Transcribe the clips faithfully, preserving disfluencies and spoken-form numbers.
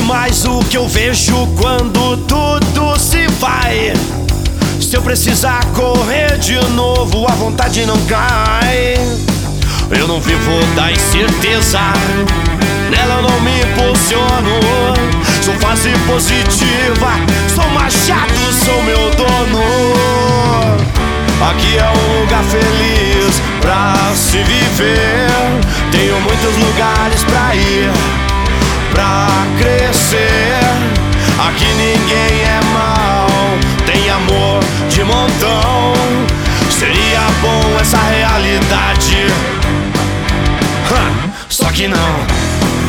demais o que eu vejo quando tudo se vai. Se eu precisar correr de novo, a vontade não cai. Eu não vivo da incerteza, nela eu não me impulsiono. Sou fase positiva, sou machado, sou meu dono. Aqui é um lugar feliz pra se viver. Tenho muitos lugares pra ir, pra crescer. Aqui ninguém é mal, tem amor de montão. Seria bom essa realidade, ha, só que não.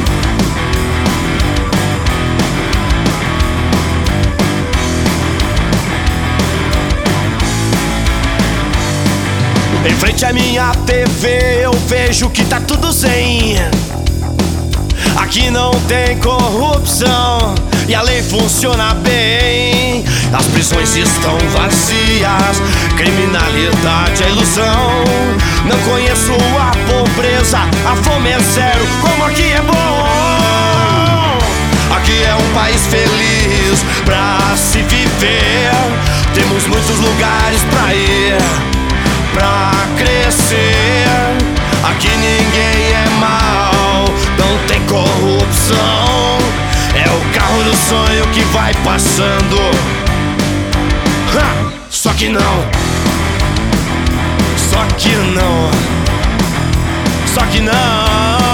Em frente à minha T V eu vejo que tá tudo zen. Aqui não tem corrupção e a lei funciona bem. As prisões estão vazias, criminalidade é ilusão. Não conheço a pobreza, a fome é zero, como aqui é bom. Aqui é um país feliz pra se viver. Temos muitos lugares pra ir, pra crescer. Aqui ninguém é mal, não tem corrupção. É o carro do sonho que vai passando, ha, só que não. Só que não. Só que não.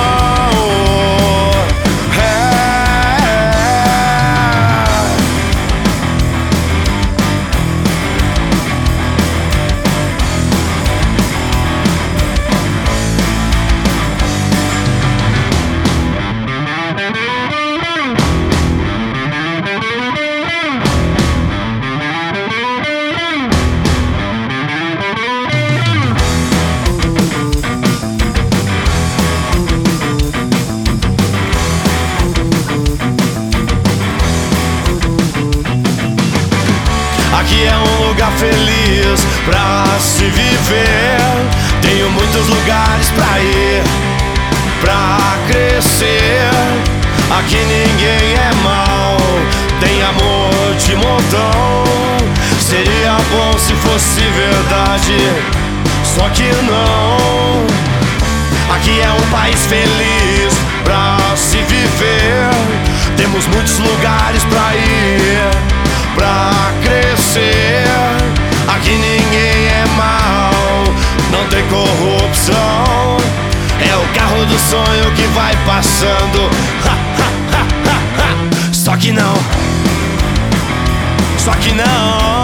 Aqui é um lugar feliz pra se viver. Tenho muitos lugares pra ir, pra crescer. Aqui ninguém é mal, tem amor de montão. Seria bom se fosse verdade, só que não. Aqui é um país feliz pra se viver. Temos muitos lugares pra ir, pra crescer. Aqui ninguém é mal, não tem corrupção. É o carro do sonho que vai passando, ha, ha, ha, ha, ha. Só que não. Só que não.